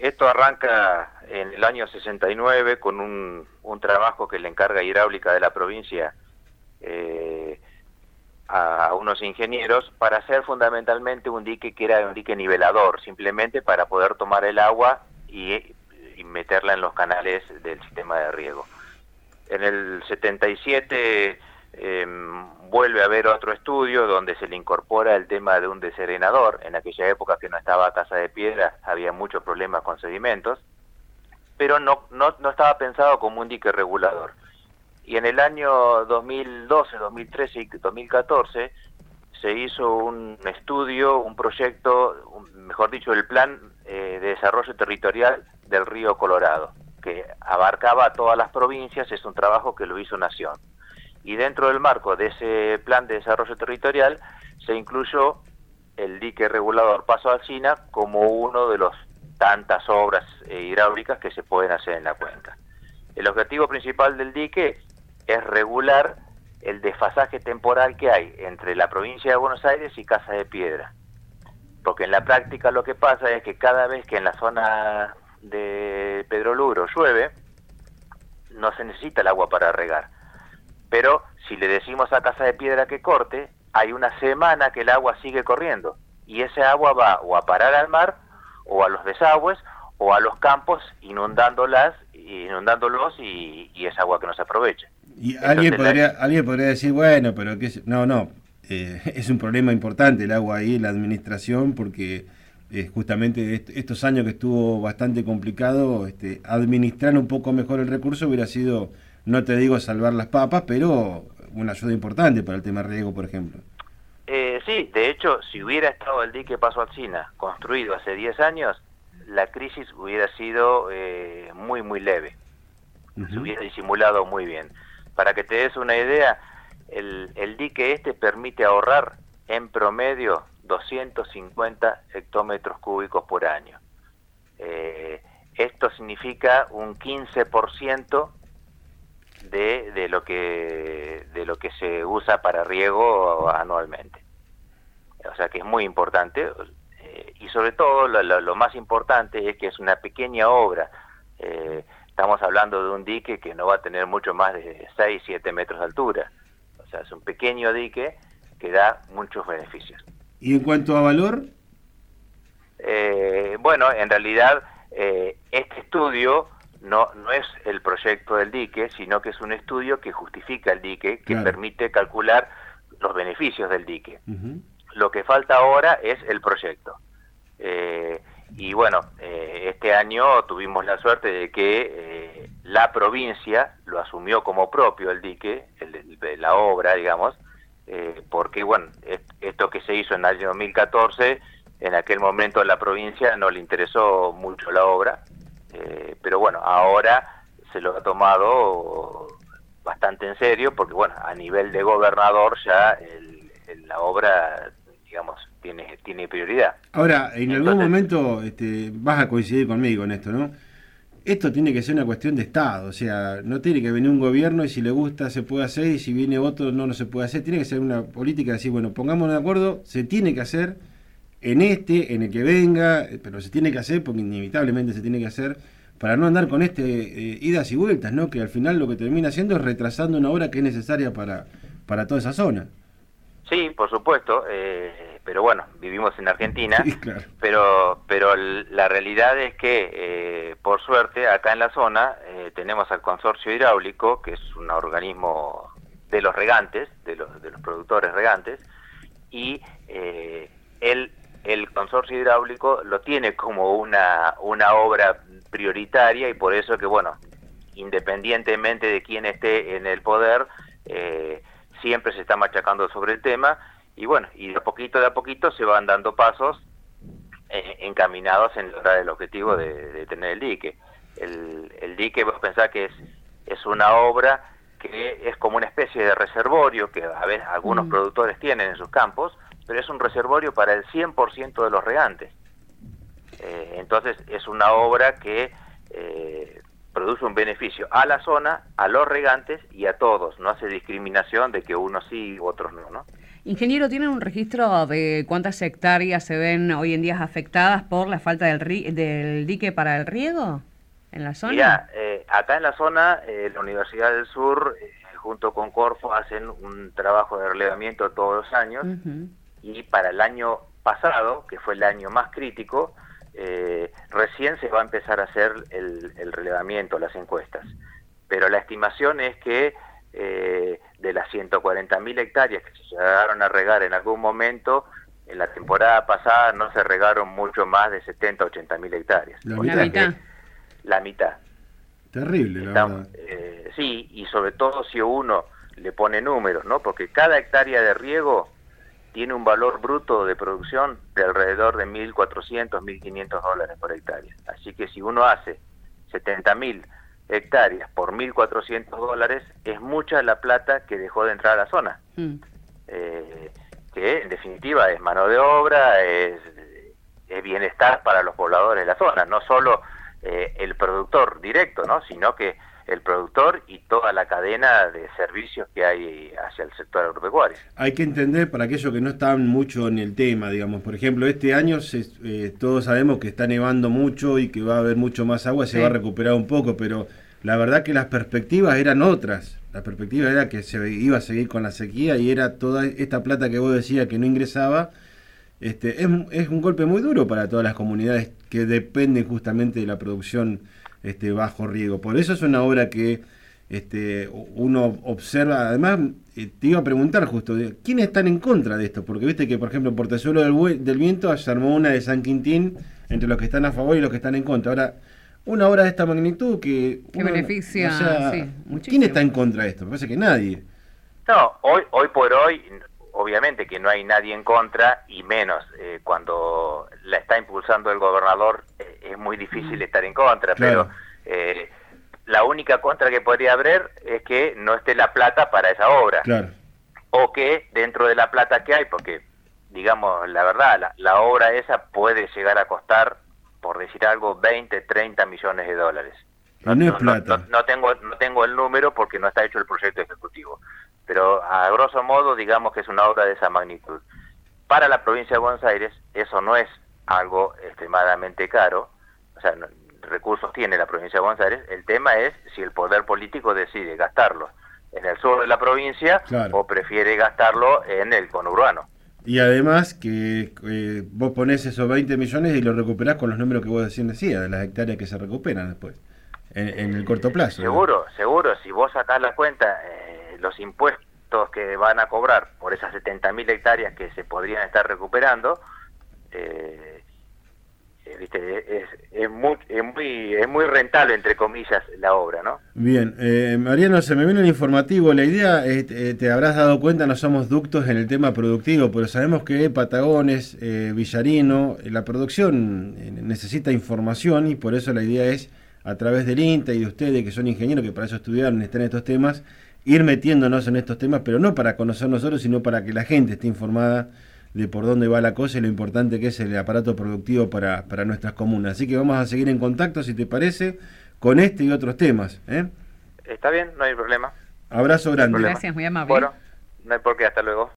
Esto arranca en el año 69 con un trabajo que le encarga Hidráulica de la provincia a unos ingenieros para hacer fundamentalmente un dique que era un dique nivelador, simplemente para poder tomar el agua y meterla en los canales del sistema de riego. En el 77 vuelve a haber otro estudio donde se le incorpora el tema de un deserenador. En aquella época que no estaba Casa de Piedra había muchos problemas con sedimentos, pero no estaba pensado como un dique regulador. Y en el año 2012, 2013 y 2014 se hizo un estudio, un proyecto, mejor dicho, el Plan de Desarrollo Territorial del Río Colorado, que abarcaba a todas las provincias. Es un trabajo que lo hizo Nación. Y dentro del marco de ese Plan de Desarrollo Territorial se incluyó el dique regulador Paso Alsina como uno de los tantas obras hidráulicas que se pueden hacer en la cuenca. El objetivo principal del dique es regular el desfasaje temporal que hay entre la provincia de Buenos Aires y Casa de Piedra. Porque en la práctica lo que pasa es que cada vez que en la zona de Pedro Luro llueve, no se necesita el agua para regar. Pero si le decimos a Casa de Piedra que corte, hay una semana que el agua sigue corriendo. Y ese agua va o a parar al mar, o a los desagües, o a los campos, inundándolos y es agua que no se aprovecha. Y alguien podría decir, bueno, pero que no, es un problema importante el agua ahí, la administración, porque justamente estos años que estuvo bastante complicado, administrar un poco mejor el recurso hubiera sido, no te digo salvar las papas, pero una ayuda importante para el tema riego, por ejemplo. Sí, de hecho, si hubiera estado el dique Paso Alsina construido hace 10 años, la crisis hubiera sido muy, muy leve. Se hubiera disimulado muy bien. Para que te des una idea, el dique permite ahorrar en promedio 250 hectómetros cúbicos por año. Esto significa un 15% de lo que se usa para riego anualmente. O sea que es muy importante, y sobre todo lo más importante es que es una pequeña obra. Estamos hablando de un dique que no va a tener mucho más de 6, 7 metros de altura. O sea, es un pequeño dique que da muchos beneficios. ¿Y en cuanto a valor? Bueno, en realidad este estudio no es el proyecto del dique, sino que es un estudio que justifica el dique, que permite calcular los beneficios del dique. Lo que falta ahora es el proyecto. Y bueno, este año tuvimos la suerte de que la provincia lo asumió como propio el dique, la obra, digamos, porque bueno, esto que se hizo en el año 2014, en aquel momento a la provincia no le interesó mucho la obra, pero bueno, ahora se lo ha tomado bastante en serio, porque bueno, a nivel de gobernador ya la obra, digamos, tiene prioridad. Ahora, en algún momento vas a coincidir conmigo en esto, ¿no? Esto tiene que ser una cuestión de Estado, o sea, no tiene que venir un gobierno y si le gusta se puede hacer y si viene otro no se puede hacer. Tiene que ser una política de decir, bueno, pongámonos de acuerdo, se tiene que hacer en el que venga, pero se tiene que hacer porque inevitablemente se tiene que hacer para no andar con idas y vueltas, ¿no? Que al final lo que termina haciendo es retrasando una obra que es necesaria para toda esa zona. Sí, por supuesto, pero bueno, vivimos en Argentina, sí, claro. pero la realidad es que, por suerte, acá en la zona tenemos al Consorcio Hidráulico, que es un organismo de los regantes, de los productores regantes, y el Consorcio Hidráulico lo tiene como una obra prioritaria, y por eso que, bueno, independientemente de quién esté en el poder, siempre se está machacando sobre el tema, y bueno, y de a poquito se van dando pasos encaminados en lograr el objetivo de tener el dique. El dique, vos pensás que es una obra que es como una especie de reservorio que a veces algunos productores tienen en sus campos, pero es un reservorio para el 100% de los regantes. Entonces es una obra que produce un beneficio a la zona, a los regantes y a todos. No hace discriminación de que unos sí y otros no, ¿no? Ingeniero, ¿tienen un registro de cuántas hectáreas se ven hoy en día afectadas por la falta del dique para el riego en la zona? Mirá, acá en la zona, la Universidad del Sur, junto con Corfo, hacen un trabajo de relevamiento todos los años, y para el año pasado, que fue el año más crítico, recién se va a empezar a hacer el relevamiento, las encuestas. Pero la estimación es que de las 140.000 hectáreas que se llegaron a regar en algún momento, en la temporada pasada no se regaron mucho más de 70.000 a 80.000 hectáreas. La mitad. La mitad. Terrible, la verdad. Sí, y sobre todo si uno le pone números, ¿no? Porque cada hectárea de riego tiene un valor bruto de producción de alrededor de $1.400, $1.500 por hectárea. Así que si uno hace 70.000 hectáreas por $1.400, es mucha la plata que dejó de entrar a la zona. Que en definitiva es mano de obra, es bienestar para los pobladores de la zona, no solo el productor directo, ¿no? Sino que el productor y toda la cadena de servicios que hay hacia el sector agropecuario. Hay que entender, para aquellos que no están mucho en el tema, digamos, por ejemplo, este año todos sabemos que está nevando mucho y que va a haber mucho más agua, se va a recuperar un poco, pero la verdad que las perspectivas eran otras. La perspectiva era que se iba a seguir con la sequía y era toda esta plata que vos decías que no ingresaba. Es un golpe muy duro para todas las comunidades que dependen justamente de la producción bajo riego. Por eso es una obra que uno observa. Además, te iba a preguntar justo, ¿quiénes están en contra de esto? Porque viste que, por ejemplo, en Portezuelo del Viento se armó una de San Quintín entre los que están a favor y los que están en contra. Ahora, una obra de esta magnitud que beneficia, o sea, sí, muchísimo. ¿Quién está en contra de esto? Me parece que nadie. No, hoy por hoy, obviamente que no hay nadie en contra, y menos cuando la está impulsando el gobernador, es muy difícil estar en contra, claro. Pero la única contra que podría haber es que no esté la plata para esa obra. Claro. O que dentro de la plata que hay, porque digamos la verdad, la obra esa puede llegar a costar, por decir algo, 20, 30 millones de dólares. No es plata. No tengo el número porque no está hecho el proyecto ejecutivo. Pero a grosso modo, digamos que es una obra de esa magnitud. Para la provincia de Buenos Aires, eso no es algo extremadamente caro. O sea, recursos tiene la provincia de Buenos Aires. El tema es si el poder político decide gastarlo en el sur de la provincia, claro, o prefiere gastarlo en el conurbano. Y además que vos ponés esos 20 millones y lo recuperás con los números que vos decías, de las hectáreas que se recuperan después, en el corto plazo. Seguro, si vos sacás la cuenta, los impuestos que van a cobrar por esas 70.000 hectáreas que se podrían estar recuperando, es muy rentable, entre comillas, la obra, ¿no? Bien, Mariano, se me viene el informativo. La idea, te habrás dado cuenta, no somos ductos en el tema productivo, pero sabemos que Patagones, Villarino, la producción necesita información, y por eso la idea es, a través del INTA y de ustedes, que son ingenieros, que para eso estudiaron, están en estos temas, ir metiéndonos en estos temas, pero no para conocer nosotros, sino para que la gente esté informada de por dónde va la cosa y lo importante que es el aparato productivo para nuestras comunas. Así que vamos a seguir en contacto, si te parece, con este y otros temas. Está bien, no hay problema. Abrazo grande. Gracias, muy amable. Bueno, no hay por qué, hasta luego.